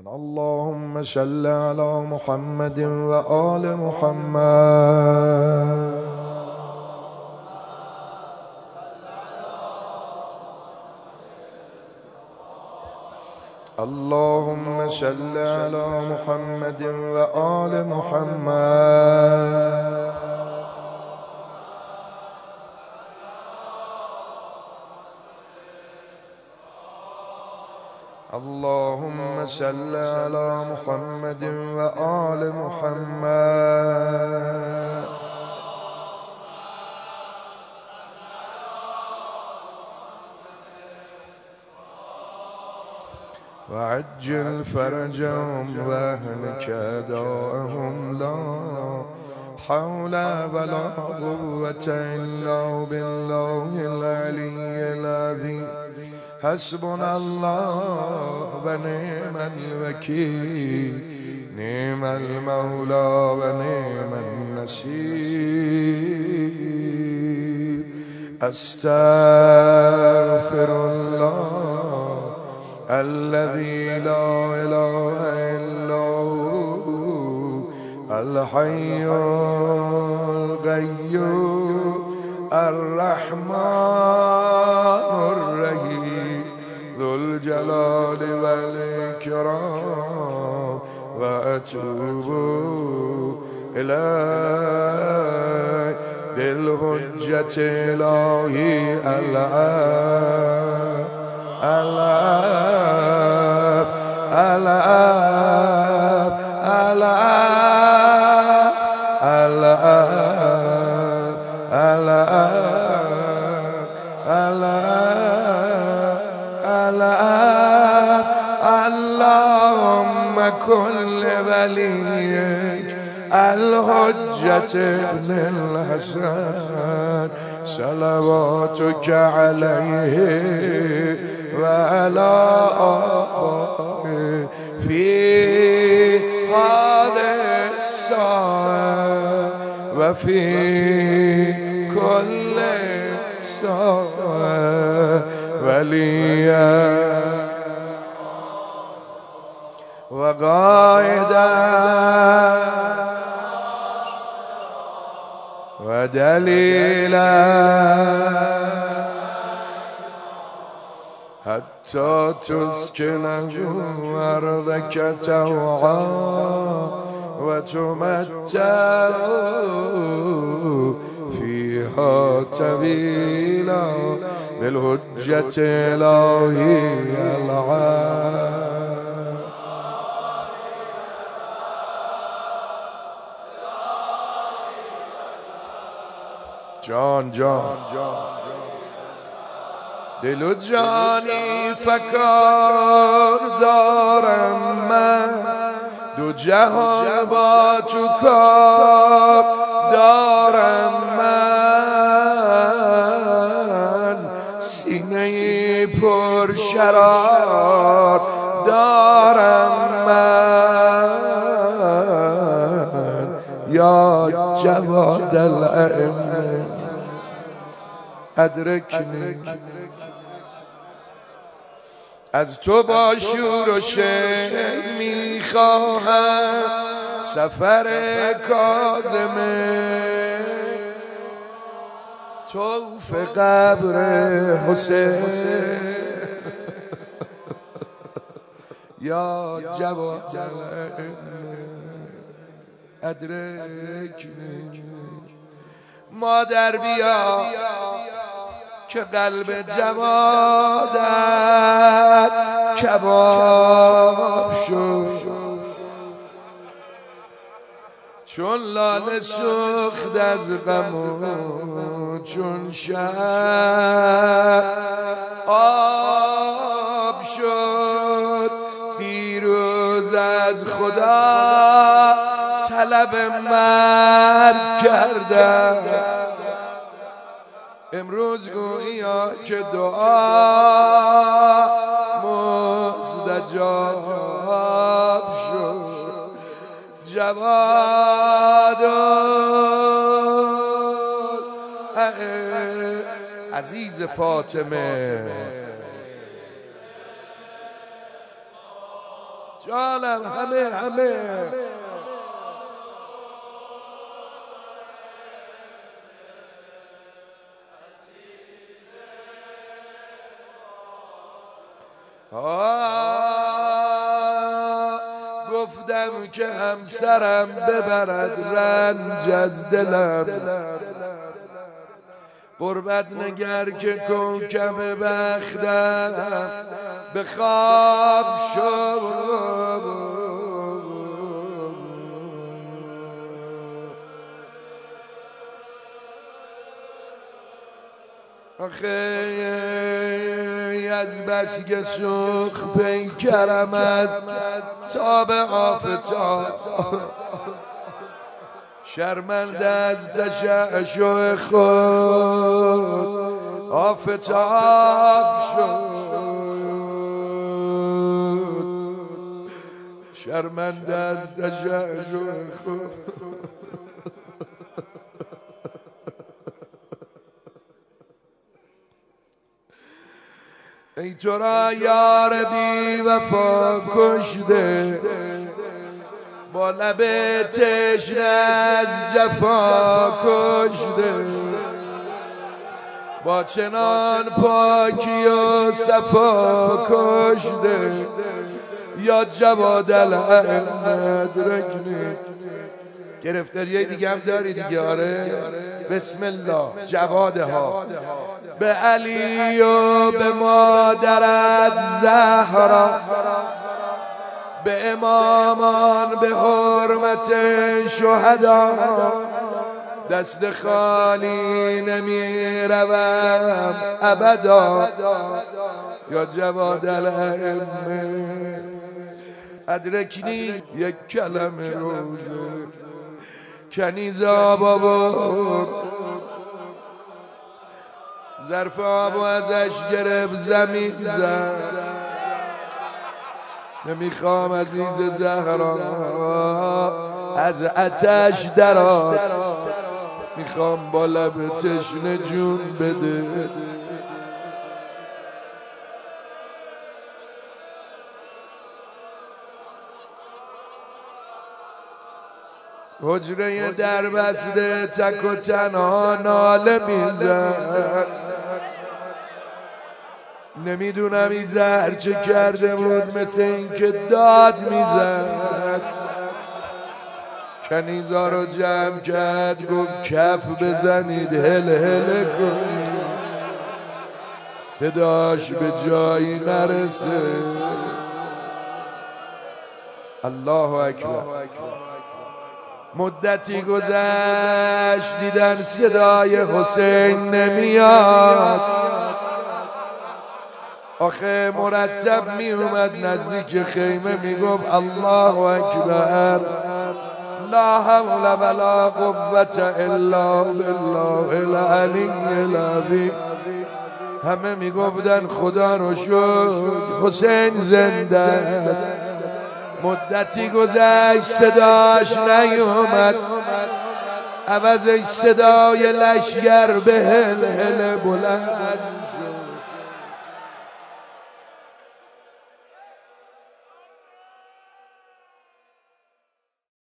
اللهم صل على محمد وآل محمد. اللهم صل على محمد وآل محمد. اللهم صل على محمد وآل محمد. وعجل فرجهم واهلك داءهم لا حول ولا قوة إلا بالله العلي العظيم. حسبنا الله ونعم الوكيل، نعم المولى ونعم النصير. أستغفر الله الذي لا إله إلا هو الحي القيوم الرحمن الرحيم ذو الجلال والإكرام. وأتوب إليه بالحجة إلهي الآب الآب الآب الآب الآب الآب. اللهم كن لوليك الحجة ابن الحسن صلواتك عليه وعلى آله في هذه الساعة وفي كل ساعة وليا وقائدا ودليلا حتى تسكنه أرضك توعا وتمتع فيها طويلا بالحجة إلهي العام. جان جان دل و جانی فکار دارم من، دو جهان با تو کار دارم من، سینه پر شرار دارم من. یا جواد الائمه ادرکنی، از تو با شور و شعر میخواهم سفر کاظمه، طوف قبر حسین. یا جواد الائمه ادرکنی. مادر بیا که قلب جوادت کباب شد، چون لاله سوخت از غم و چون شب آب شد. دیروز از خدا طلب مرگ کردم، امروز گویا که دعا مستجاب شد. جواد عزیز فاطمه جانم همه گفتم که همسرم ببرد رنج از دلم، قربت نگر که کوکب بختم به خواب شد. آخه از بس که سوخ پیکرم از تاب آفتاب، شرمنده از تشعشع خود آفتاب شد، شرمنده از تشعشع خود. ای تو را یار بی وفا کشته، با لب تشنه از جفا کشته، با چنان پاکی و صفا کشته، یا جواد الائمه درکنی. گرفتاریای دیگه هم داری دیگه؟ آره بسم الله. جوادها به علی و به مادرت زهرا، به امامان به حرمت شهدا، دست خالی نمی روم ابدا، یا جواد الائمه ادرکنی. یک کلمه روزه کنیز آب آورد، ظرف آب ازش گرفت زمین زد. نمیخوام عزیز زهرا از آتش درآ، میخوام با لب تشنه جون بده. حجره در بسته تک و تنها ناله میزد، نمیدونم این زهر چه کرده بود، مثل این که داد میزد. کنیزا رو جمع کرد گفت کف بزنید هل هل کنید، صداش به جایی نرسه. الله اکبر. مدتی گذشت دیدن صدای حسین نمیاد، آخه مرتب می اومد نزدیک خیمه میگفت الله اکبر، لا حول ولا قوة الا بالله العلی العظیم. همه میگفتن خدا رو شکر حسین زنده است. مدتی گذشت صداش نیومد، عوضش صدای لشگر به هل هل بلند